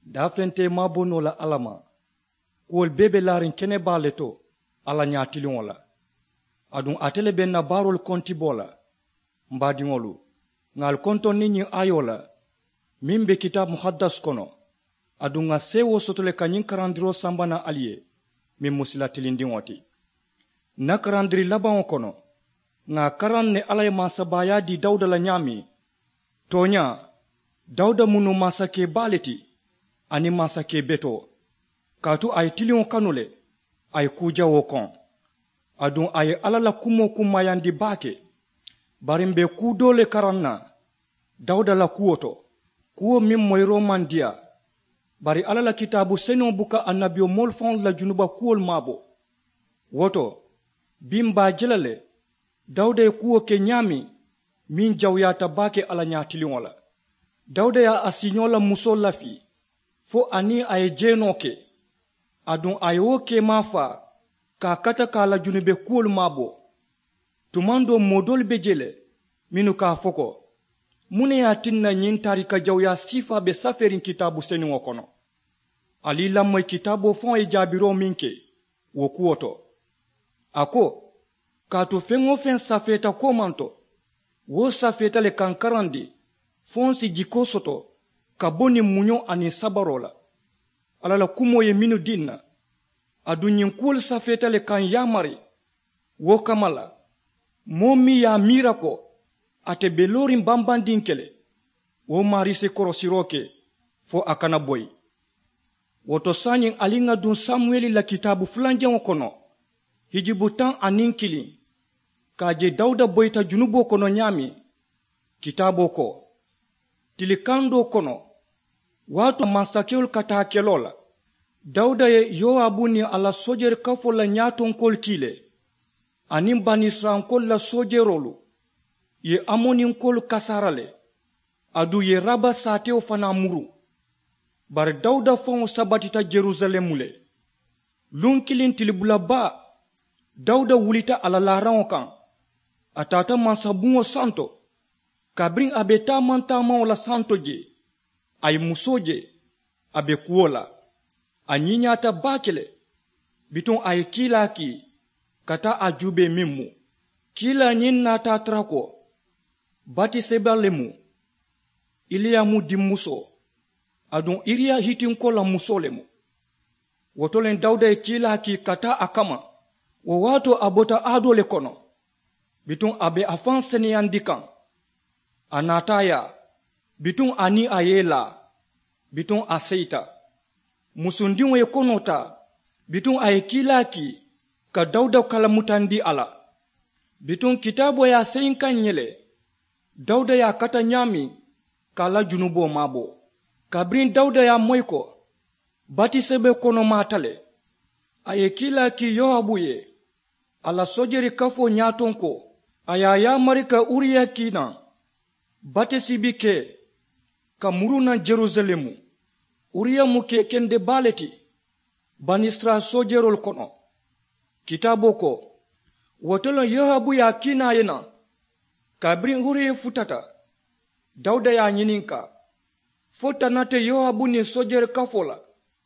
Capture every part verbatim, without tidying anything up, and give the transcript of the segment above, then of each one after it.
dafente mabono la alama kuwol bebe larin kene baleto ala nyatilon la adun atele benna barol konti bola mbadiŋolu ngal konton ninyi ayola mimbe kitab muhaddas kono adun nga sewo sotole kanyin karandiro sambana aliye min musila tilindiŋoti na karandiri labaŋo kono nga karan ne alaye masabaya di dawuda la nyami tonya dawuda munu masake baleti ani masake beto katu ay tiliŋo kanule ay kujawo kon adun ay alala kumo kummayandi bake barimbe kudole karanna dawuda la kuwoto kuwo min moyro mandiya bari alala kitabu seno buka annabiyo molfon la junuba kuwol mabo woto bimba jelale dawuda ye kuwo ke nyami min jawyata bake ala nyatiliŋo la dawuda ya asiño la muso lafi fo ani aye jeno ke adun aye wo ke mafa ka kata ka la junube kuwol mabo tumando modol be jele minu ka foko mune ya tinna nyin tarika jawya sifa be saferin kitabu seniŋo kono ali lammoy kitabo fon e jabiro minke wo kuwoto ako kato feŋo feŋ safeta komanto wo safeta le kankarandi fon si jiko soto ka boni muɲo ani sabaro la ala la kumo ye minu dinna adun ɲin kuwol safeta le kan yamari wo kamala mo mi ya mira ko ate be lorin banbandin kele wo mari se korosiro ke fo a kana boyi woto saɲin aliŋa dun samueli la kitabu fulanjeŋo kono hijibu tan anin kilin ka je dawuda boyita junubo kono ɲami kitabo ko tilikando kono wato mansakewol kata kelo la dawuda ye yowabu ni ala sojeri kafo la ɲatonkol kile anin banisrankol la sojerolu ye amoninkol kasara le adu ye raba satewo fana muru bari dawuda faŋo sabatita jerusalemu le lun kilin tilibula ba dawuda wulita ala laraŋo kaŋ a tata mansabuŋo santo kabrin a be taamantamaŋo la santo je a ye muso je a be kuwo la a ɲiɲata baake le bitun a ye kiila ki ka taa a jube min mu kiila ɲin naata tara ko batiseba le mu iliyamu dinmuso adun iriya hitinko la muso le mu wotolen dawuda ye kiila ki ka taa a kama wo waato a bota aado le kono bitun a be a faŋ seneyandi kaŋ a naataya bitun ani a ye la bitun a seita musundiŋo ye konota bitun a ye kiila ki ka dawuda kalamutandi a la bitun kitabo ye a seyin kaŋ ɲele dawuda ye a kata ɲaami ka la junubo maabo kabiriŋ dawuda ye a moyi ko batisebe konomaata le a ye kiila ki yowabu ye a la sojeri kafo ɲaton ko a ye a yamari ka uriya kiina batisibi ke ka muruna jerusalemu uriya mu ke kende baleti banisra sojerol kono kitabo ko wotolon yowabu ya kiina ye na kabiriŋ uriya futata dawuda ya ɲininka fo tanate yowabu ni sojeri kafo la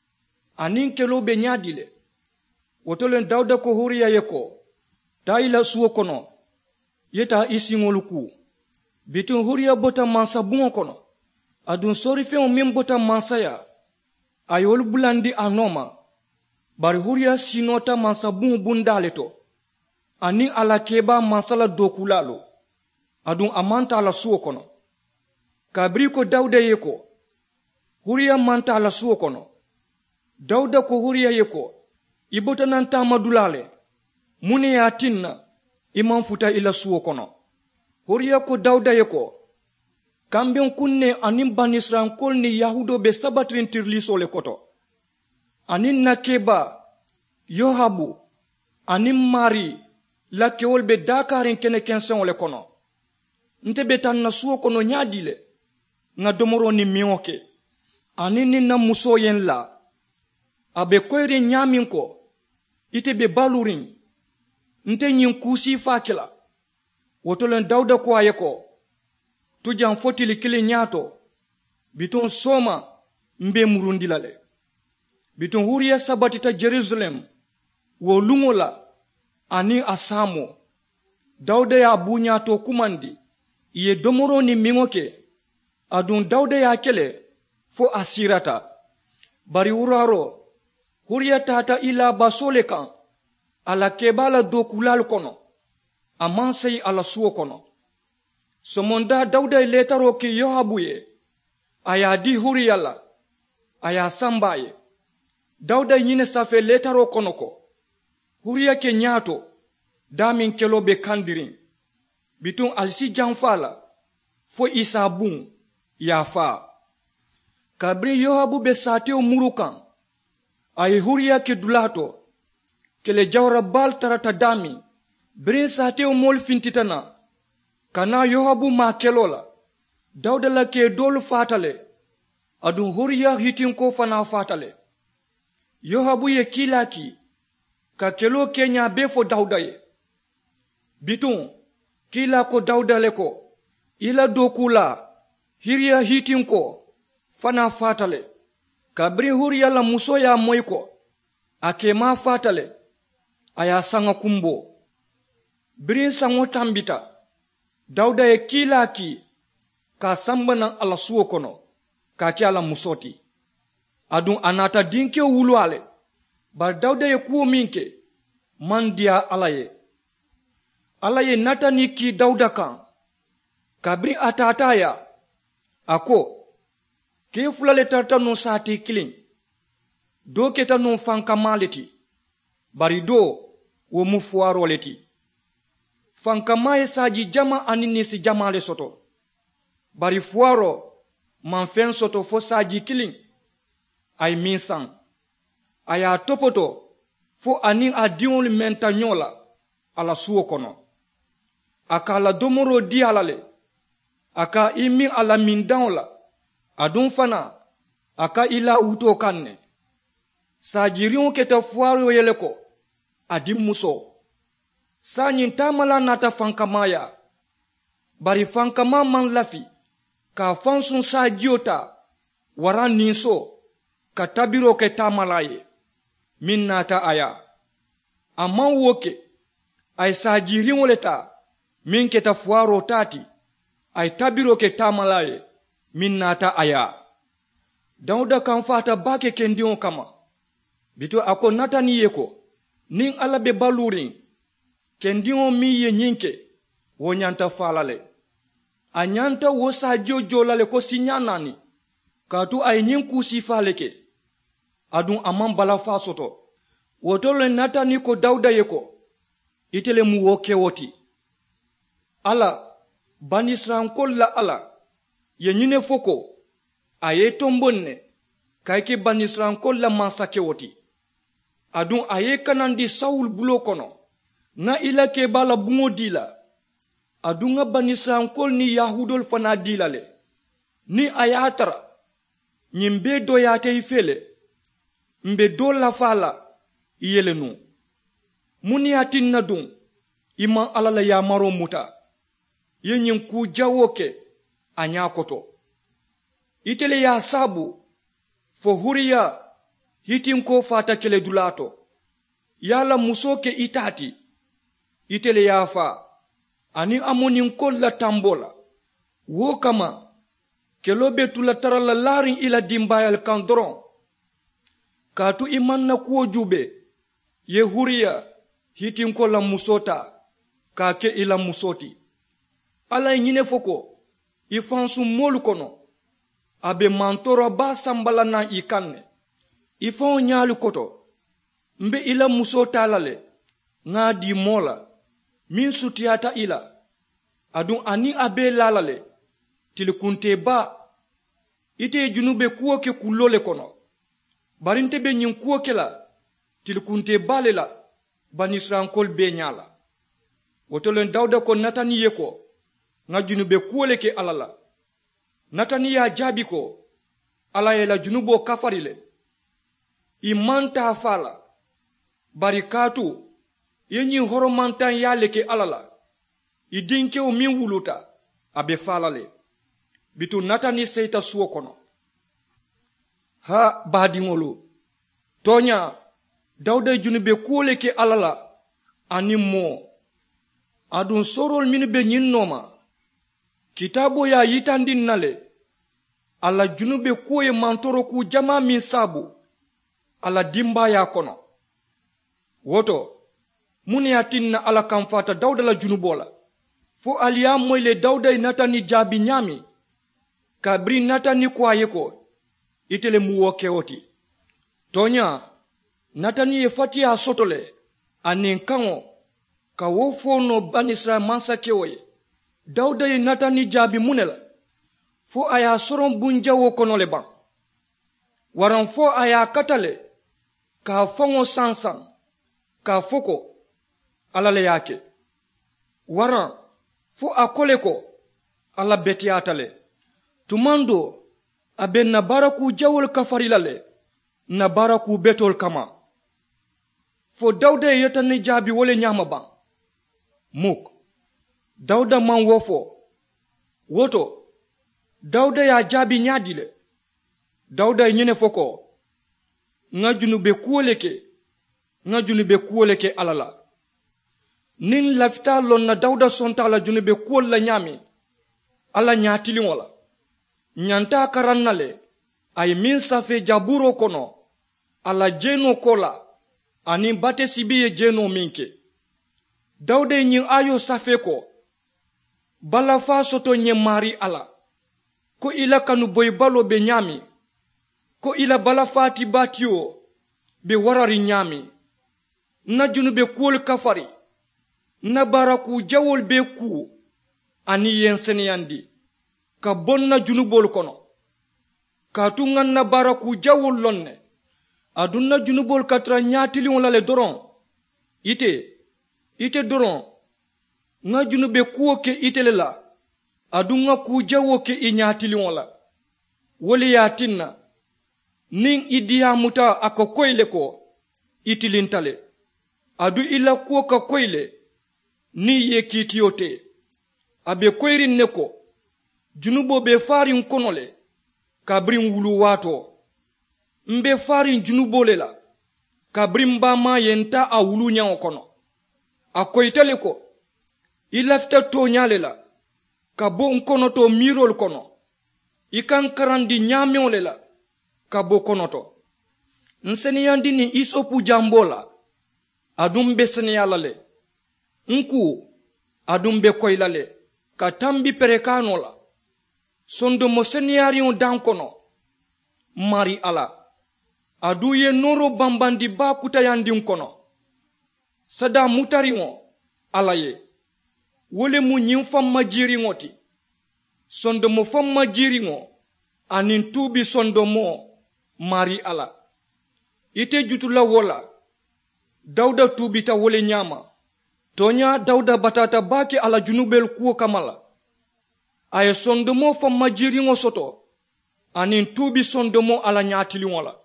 aniŋ kelo be ɲaadi le wotolen dawuda ko huriya ye ko taa i la suwo kono yeta i siŋolu ku bitun huriya bota mansabuŋo kono adun sorifeŋo miŋ bota mansaya a ye wolu bulandi a nooma bari huriya sinota mansabuŋo bunda le to aniŋ a la keba mansa la dookulalu adun a manta a la suwo kono kabiri ko dawuda ye ko huriya manta a la suwo kono dawuda ko huriya ye ko i bota naŋ taama dula le mune ye a tinna i maŋ futa i la suwo kono huriya ko dawuda ye ko kambeŋ kunne aniŋ banisirankol ni yahudo be sabatirin tiriliso le koto aniŋ na keba yohabu aniŋ mari la kewol be daakariŋ kene kenseŋo le kono nte be taŋ na suwo kono ɲaadi le ŋa domoro niŋ miŋo ke aniŋ niŋ na muso yen la a be koyiriŋ ɲaamiŋ ko ite be baluriŋ nte ɲiŋ kuusi faa ke la wotolen dawuda ko a ye ko tujaŋ fo tili kiliŋ ɲaato bitun sooma mbe murundi lale bitun huriya sabatita Jerusalem wo lungola ani asamo Dauda ya bunya to kumandi iye domoro ni mingoke adun Dauda ya kele fo asirata bari uraro huriya tata ila basole kan ala kebala do kulal kono amansei ala suo kono somonda Dauda letaro ke Yohabuye aya di huriya la aya sambaye Dauda nyine safe letaro kono ko huriya ke nyato damin kelo be kandirin bitun alsi janfala fo isa bun ya fa kabri Yohabu be sateo murukan ay huriya ke dulato kele jawra bal tarata dami brin sateo mol fintitana kana Yohabu ma kelola Dauda la ke dolu fatale adun huriya hitin ko fana fatale Yohabu ye kilaki ka kelo kenya befo Dauda ye bitun kila ko Dauda le ko ila dokula hiriya hitin ko fana fatale kabri huriya la muso ya moyko akema fatale aya sanga kumbo brin sango tambita Dauda ye kilaki ka sambana ala suo kono ka ki ala musoti adun anata dinke wuluale bar Dauda ye kuo minke mandia alaye alaye natani ki Dauda kan kabri atataya ako ke fulale tarta no sati kilin do keta no fanka maleti bari do wo mufuaro leti fanka mai saji jama anini si jamale soto bari fuaro man fen soto fo saji kilin ay minsan aya topoto fo anin adion menta nyola ala suo kono aka la domoro di alale aka imi ala mindaola adun fana aka ila uto kanne sajirion keta fuaro yeleko adim muso sanyin tamala nata fankamaya bari fankama man lafi ka fansun sajiota waran ninso ka tabiro ke tamalaye min nata aya amman woke ay sajirin woleta min keta fuaro tati ay tabiro ke tamalaye min nata aya Dauda kan fata bake kendion kama bito ako natani yeko nin ala be balurin kendion mi ye nyinke wo nyanta falale anyanta wo sajio jolale ko sinyanani katu ay nyinku sifaleke adun amman bala fasoto wotole natani ko Dauda yeko itele mu woke woti ala banisran kolla ala ye nyine foko aye tombonne kayke banisran kolla mansake woti adun aye kanandi Saul bulo kono na ilake bala bungo dila adunga banisran kol ni yahudol fana dilale ni ayatara nyimbe doyate ifele mbe do la fala yelenu muni atin na dun iman alala ya maro muta yenyin ku jawoke anya koto itele ya sabu fo huriya hitin ko fata kele dulato yala musoke itati itele ya fa ani amonin kolla tambola wo kama kelobe tula tarala larin ila dimbayal kandron katu iman na kuo jube ye huriya hitin ko la musota ka ke ila musoti ala nyine foko ifansu molu kono abe mantora ba sambala na ikanne ifon nyalu koto mbe ila musota lale ngadi mola min sutiata ila adun ani abe lalale tilikunte ba ite junube kuo ke kulole kono barinte be nyin kuo kela tilikunte balela banisran kol be nyala wotolen Dauda ko natani yeko nga junube kuole ke alala natani ya jabi ko ala yela junubo kafarile imanta fala barikatu yenyi horomantan yale ke alala idinke o min wuluta abe falale bitu natani seita suo kono ha baadiŋolu tonya dawda junube kuole ke alala ani mo adun sorol min be nyinnoma kitabo ya yitandin nale ala junube kuye mantoro ku jama min sabu ala dimba ya kono woto muni yatinna ala kamfata dawda la junubola fo aliya moyle dawda natani jabi nyami kabri natani kwa yeko itele muwoke oti tonya natani ye fatia sotole anin kango ka wofo no banisra mansa kewoye dawda ye natani jabi munela fo aya soron bunja wo kono le ban waran fo aya katale ka fango sansan ka foko alale yake waran fo akole ko ala betiatale tumando aben na baraku jawol kafarilale na baraku betol kama fo dawda yetani jabi wole nyama ban muk dawda man wofo woto dawda ya jabi nyadile dawda nyene foko nga junube kuoleke nga junube kuoleke alala nin lafta lon na dawda sonta la junube kuol la nyami ala nyatili wala nyanta karannale ay min safe jaburo kono ala jeno kola ani bate sibiye jeno minke dawde nyin ayo safe ko bala fa soto nye mari ala ko ila kanu boy balo be nyami ko ila bala fati batio be warari nyami na junube kuol kafari na baraku jawol be ku ani yenseni yandi ka bonna junubol kono ka tungan na baraku jawol lonne adunna junubol katra nyatili on lale doron ite ite doron nga junube kuo ke itele la adunga ku jawo ke inyatili on la woli yatinna nin idiya muta ako koyle ko itilintale adu ila kuo ka koyle ni ye kitiyote abe koyrin neko junubo be farin konole kabrin wulu wato mbe farin junubo lela kabrin ba ma yenta a wulu nyawo kono akoytele ko ilafta to nyalela kabo nkono to mirol kono ikan karandi nyamyo lela kabo kono to nseni yandi ni isopu jambola adumbe seni yalale nku adumbe koylale ka tambi perekano la sondo moseniari on dankono mari ala adu ye noro bambandi ba kutayandi kono sada mutari mo ala ye wole mu nyim fam majiri ngoti sondo mo fam majiri ngo anin tubi sondo mo mari ala ite jutula wola dawda tubi ta wole nyama tonya dawda batata baki ala junubel kuo kamala ay sondomo fam majiri ngo soto anin tubi sondomo ala nyatili wala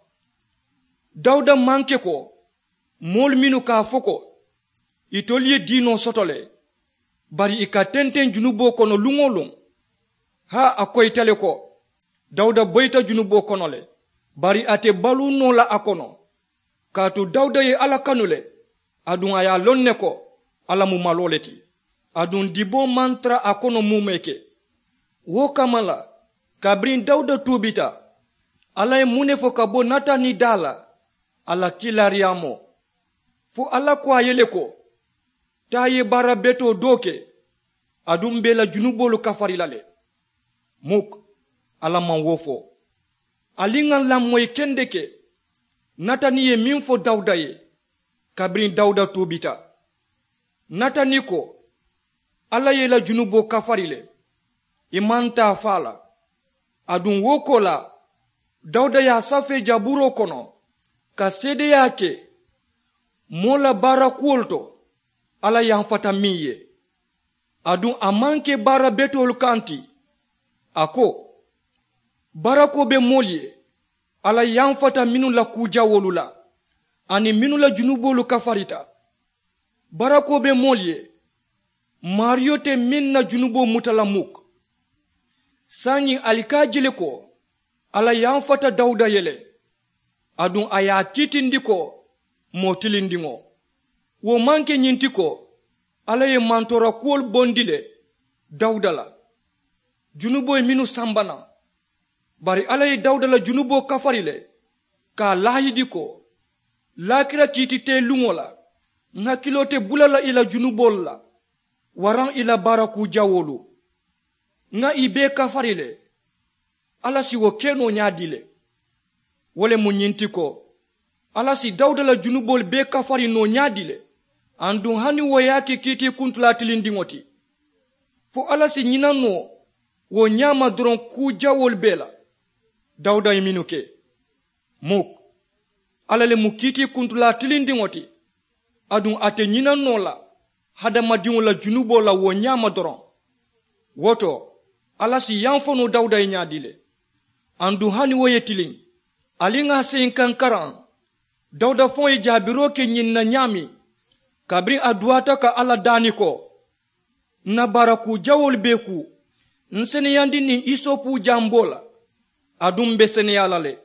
dawda manke ko mol minu ka foko itoliye dino sotole bari ikatenten junubo kono lungolung ha akoytale ko dawda boyta junubo kono le bari ate balu no la akono katu dawda ye ala kanule adun aya lonne ko ala mu maloleti adun dibo mantra akono mumeke wo kamala kabrin dawda tubita ala mune fo kabo nata ni dala ala kilariamo fu ala kwa yele ko taye bara beto doke adum bela junubolu kafarilale muk ala man wofo alingan lam moy kendeke natani ye minfo dawda ye kabrin dawda tubita natani ko ala ye la junubo kafarile imanta fala adun wokola dawda ya safe jaburo kono ka sede yake mola bara kuolto ala yanfata miye adun amanke bara betol kanti ako barako be molye ala yanfata minu la kuja wolula ani minu la junubolu kafarita barako be molye mario te minna junubo mutala muk sanyi alikajile ko ala yanfata dawda yele adun aya titindi ko mo tilindingo wo manke nyinti ko ala ye mantora kuol bondile Dawdala junubo minu sambana bari ala ye Dawdala junubo kafarile ka lahidi ko lakira kiti te lungola ngakilote bulala ila junubol la waran ila baraku jawolu nga ibe kafarile ala si wo keno nyadile wole munyinti ko ala si Dawdala junubol be kafari no nyadile andun hani wo yake kiti kuntula tilindingoti fo ala si nyinano wo nyama doron ku jawol bela Dawda yiminuke muk ala le mukiti kuntula tilindingoti adun ate nyinano la hadama diŋo la junubo la wo nyama doron woto ala si yanfono Dawda nyadile andu hani wo yetilin alinga sen kankaran Dawda fon e jabiro ke nyinna nyami kabri aduata ka ala dani ko na baraku jawol beku nsene yandi ni isopu jambola adumbe sene yalale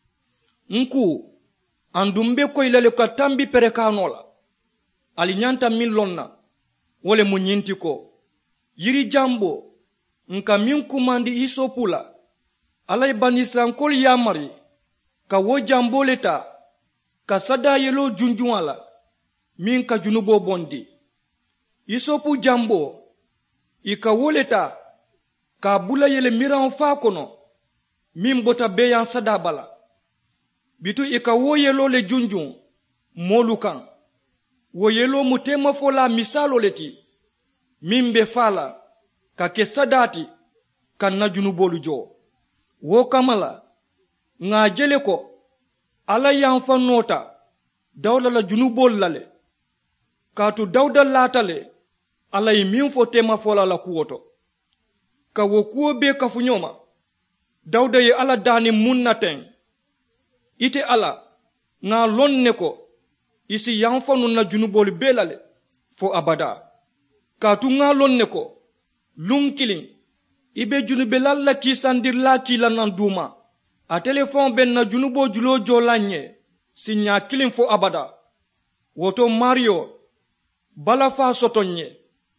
nku andumbe ko ilale ka tambi perekanola ali nyanta milonna wole munyinti ko yiri jambo nka min kumandi isopula alay banisran kol yamari ka wo jamboleta ka sada yelo junjuala min ka junubo bondi isopu jambo ika woleta ka bula yele miran fa kono min bota beyan sada bala bitu ika wo yelo le junjun molukan wo yelo mutema fola misalo leti min be fala ka ke sadati kan na junubolu jo wo kamala nga jele ko ala yanfa nota Dawda la junubol lale katu Dawda latale ala min fo tema fola la kuoto ka wo kuo be kafunyoma Dawda ye ala dani munnaten ite ala nga lonne ko isi yanfa nun na junubol belale fo abada katu nga lonne ko lunkilin ibe junubelal la kisandir la kila nan duma a telefon ben na junubo julo jolanye sinya kilin fo abada woto Mario balafa sotonye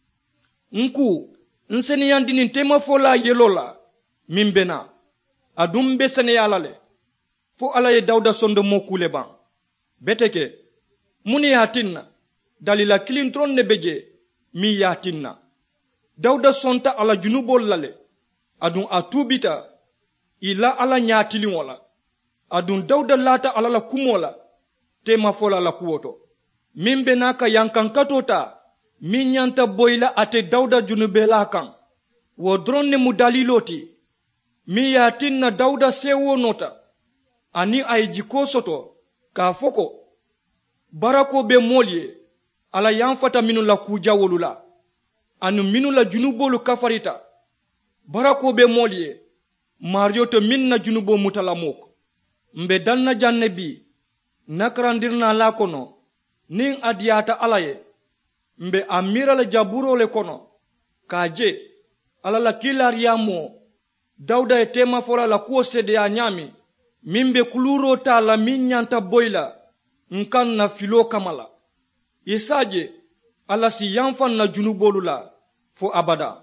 nku nseni yandini tema fola yelola mimbena adumbe sene yalale fo ala ye Dawda sondo mokule ban beteke muni yatinna dalila kilin tron ne beje mi yatinna Dawda sonta ala junubol lale adun atubita ila ala nyatili wala adun Dawda lata ala la kumola tema fola la kuoto mimbe naka yankan katota minyanta boila ate Dawda junubela kan wo dronne mudaliloti mi yatinna Dawda sewo nota ani ay jiko soto ka foko barako be molye ala yanfata minu la kujawolula anu minu la junubolu kafarita barako be molye Mario to minna junubo mutalamok mbe danna janne bi nakrandirna la kono nin adiyata alaye mbe amira le jaburo le kono kaje ala la kilariamo Dawda e tema fola la kuo sede ya nyami mimbe kuluro ta la minyanta boila nkan na filo kamala isaje ala si yanfan na junubolu la fo abada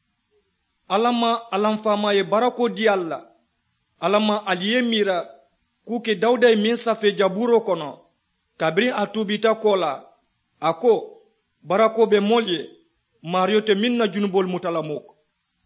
alama alamfama ye barako di alla alama aliye mira kuke Dawda e min safe jaburo kono kabrin atubita kola ako barako be molye Mario te minna junubol mutalamok